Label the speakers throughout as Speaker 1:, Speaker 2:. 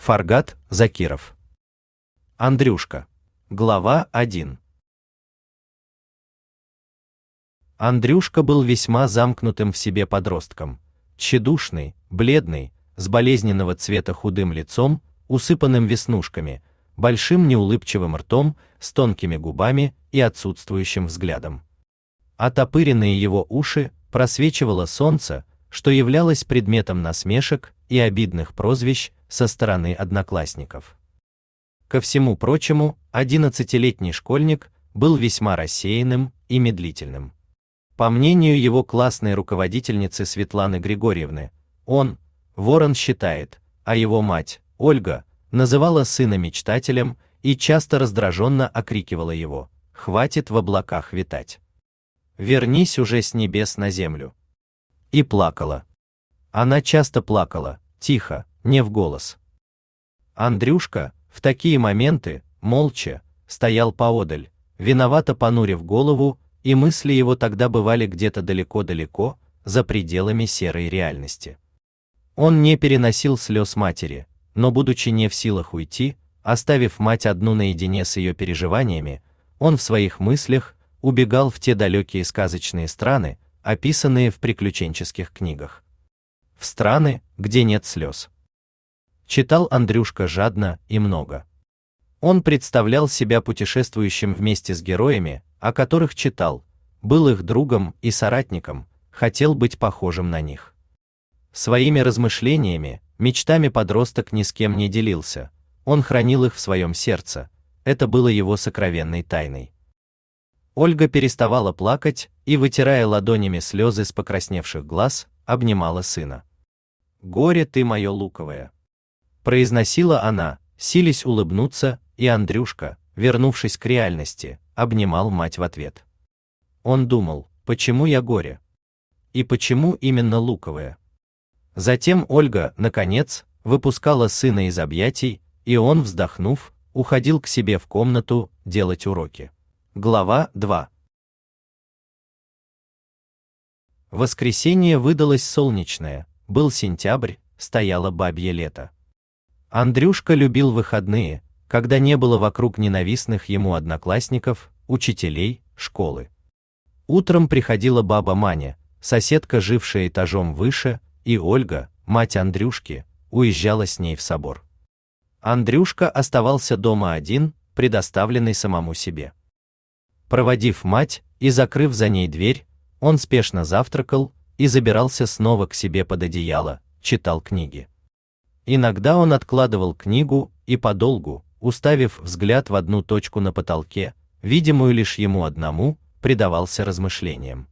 Speaker 1: Фаргат Закиров. Андрюшка. Глава 1. Андрюшка был весьма замкнутым в себе подростком, тщедушный, бледный, с болезненного цвета худым лицом, усыпанным веснушками, большим неулыбчивым ртом, с тонкими губами и отсутствующим взглядом. Оттопыренные его уши просвечивало солнце, что являлось предметом насмешек и обидных прозвищ со стороны одноклассников. Ко всему прочему, 11-летний школьник был весьма рассеянным и медлительным. По мнению его классной руководительницы Светланы Григорьевны, он, ворон считает, а его мать, Ольга, называла сына мечтателем и часто раздраженно окрикивала его: «Хватит в облаках витать! Вернись уже с небес на землю!» И плакала. Она часто плакала, тихо, не в голос. Андрюшка в такие моменты молча стоял поодаль, виновато понурив голову, и мысли его тогда бывали где-то далеко-далеко, за пределами серой реальности. Он не переносил слез матери, но, будучи не в силах уйти, оставив мать одну наедине с ее переживаниями, он в своих мыслях убегал в те далекие сказочные страны, описанные в приключенческих книгах. В страны, где нет слез. Читал Андрюшка жадно и много. Он представлял себя путешествующим вместе с героями, о которых читал, был их другом и соратником, хотел быть похожим на них. Своими размышлениями, мечтами подросток ни с кем не делился, он хранил их в своем сердце, это было его сокровенной тайной. Ольга переставала плакать и, вытирая ладонями слезы с покрасневших глаз, обнимала сына. «Горе ты мое луковое!» произносила она, силясь улыбнуться, и Андрюшка, вернувшись к реальности, обнимал мать в ответ. Он думал: почему я горе? И почему именно луковое? Затем Ольга, наконец, выпускала сына из объятий, и он, вздохнув, уходил к себе в комнату делать уроки. Глава 2. Воскресенье выдалось солнечное, был сентябрь, стояло бабье лето. Андрюшка любил выходные, когда не было вокруг ненавистных ему одноклассников, учителей, школы. Утром приходила баба Маня, соседка, жившая этажом выше, и Ольга, мать Андрюшки, уезжала с ней в собор. Андрюшка оставался дома один, предоставленный самому себе. Проводив мать и закрыв за ней дверь, он спешно завтракал и забирался снова к себе под одеяло, читал книги. Иногда он откладывал книгу и подолгу, уставив взгляд в одну точку на потолке, видимую лишь ему одному, предавался размышлениям.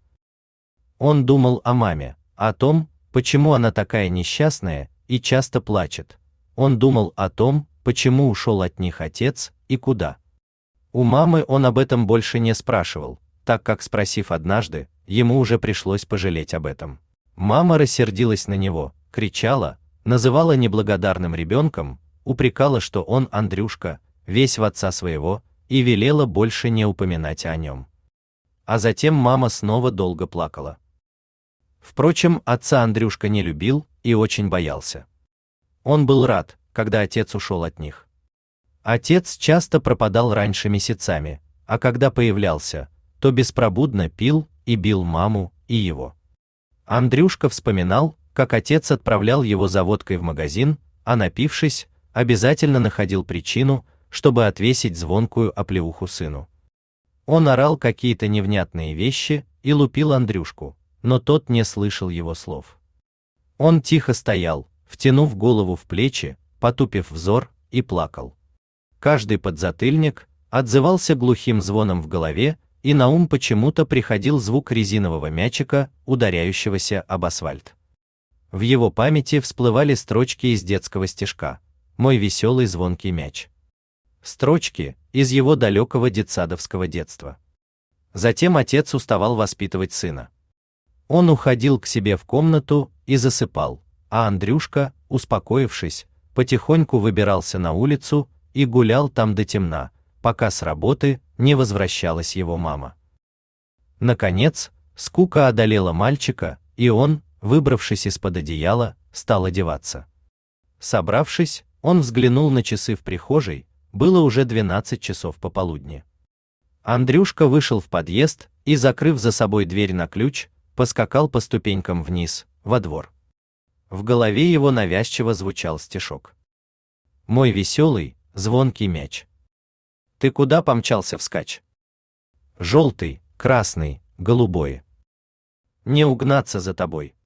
Speaker 1: Он думал о маме, о том, почему она такая несчастная и часто плачет. Он думал о том, почему ушел от них отец и куда. У мамы он об этом больше не спрашивал, так как, спросив однажды, ему уже пришлось пожалеть об этом. Мама рассердилась на него, кричала, называла неблагодарным ребенком, упрекала, что он, Андрюшка, весь в отца своего, и велела больше не упоминать о нем. А затем мама снова долго плакала. Впрочем, отца Андрюшка не любил и очень боялся. Он был рад, когда отец ушел от них. Отец часто пропадал раньше месяцами, а когда появлялся, то беспробудно пил и бил маму и его. Андрюшка вспоминал, как отец отправлял его за водкой в магазин, а напившись, обязательно находил причину, чтобы отвесить звонкую оплеуху сыну. Он орал какие-то невнятные вещи и лупил Андрюшку, но тот не слышал его слов. Он тихо стоял, втянув голову в плечи, потупив взор, и плакал. Каждый подзатыльник отзывался глухим звоном в голове, и на ум почему-то приходил звук резинового мячика, ударяющегося об асфальт. В его памяти всплывали строчки из детского стишка «Мой веселый звонкий мяч». Строчки из его далекого детсадовского детства. Затем отец уставал воспитывать сына. Он уходил к себе в комнату и засыпал, а Андрюшка, успокоившись, потихоньку выбирался на улицу и гулял там до темна, пока с работы не возвращалась его мама. Наконец, скука одолела мальчика, и он, выбравшись из-под одеяла, стал одеваться. Собравшись, Он взглянул на часы в прихожей, было уже 12 часов пополудни. Андрюшка вышел в подъезд и, закрыв за собой дверь на ключ, поскакал по ступенькам вниз, во двор. В голове его навязчиво звучал стишок. «Мой веселый, звонкий мяч. Ты куда помчался вскачь? Желтый, красный, голубой. Не угнаться за тобой».